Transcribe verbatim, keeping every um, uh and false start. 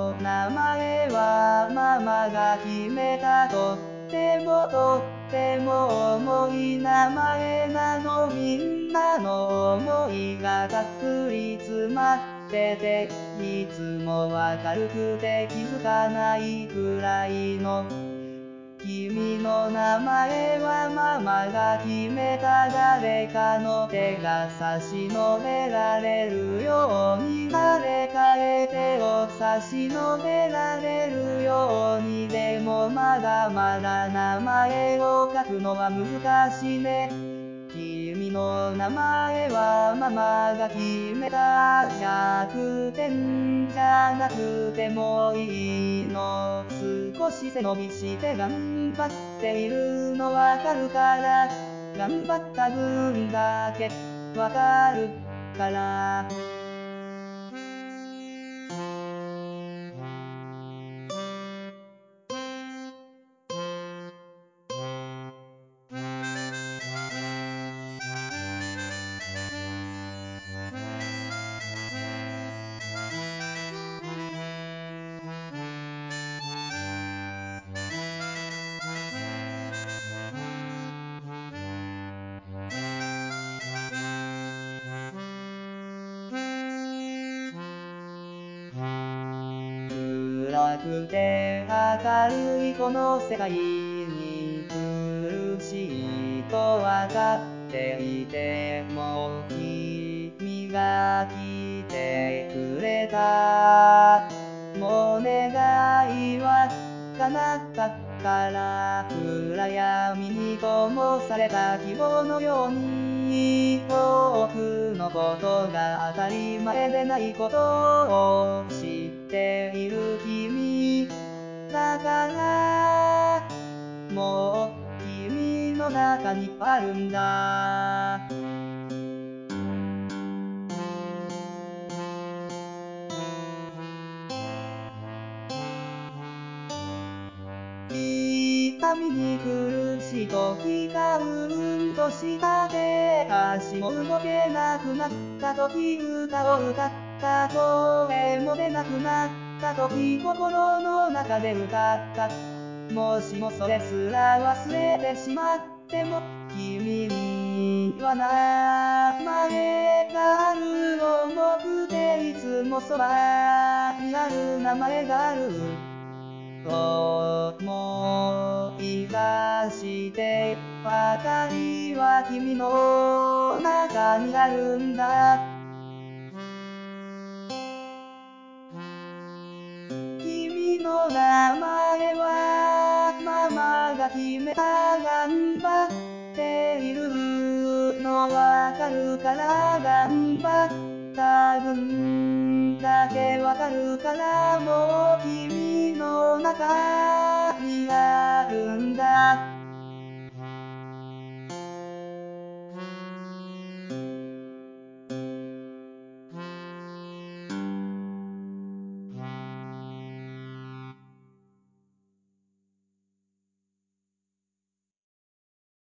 の名前はママが決めた。とってもとっても重い名前なの。みんなの思いがたっぷり詰まってて、いつも明るくて気づかないくらいの。君の名前はママが決めた。誰かの手が差し伸べられるように、誰かへ手を差し伸べられるように。でもまだまだ名前を書くのは難しいね。君の名前はママが決めた。ひゃくてんじゃなくてもいいの。少し背伸びして頑張っているのわかるから、頑張った分だけわかるから。暗くて明るいこの世界に苦しいとわかっていても、君が来てくれた。もう願いは叶ったから、暗闇に灯された希望のように、多くのことが当たり前でないことを知っている君だから、もう君の中にあるんだ。痛みに苦しい時がうんとしたで、足も動けなくなった時、歌を歌った声も出なくなった時、心の中で歌った。もしもそれすら忘れてしまっても、君には名前がある。重くていつもそばにある名前がある。思い出して明かりは君の中にあるんだ。君の名前はママが決めた。頑張っているのわかるから、頑張った分だけわかるから、もう君の中にあるんだ。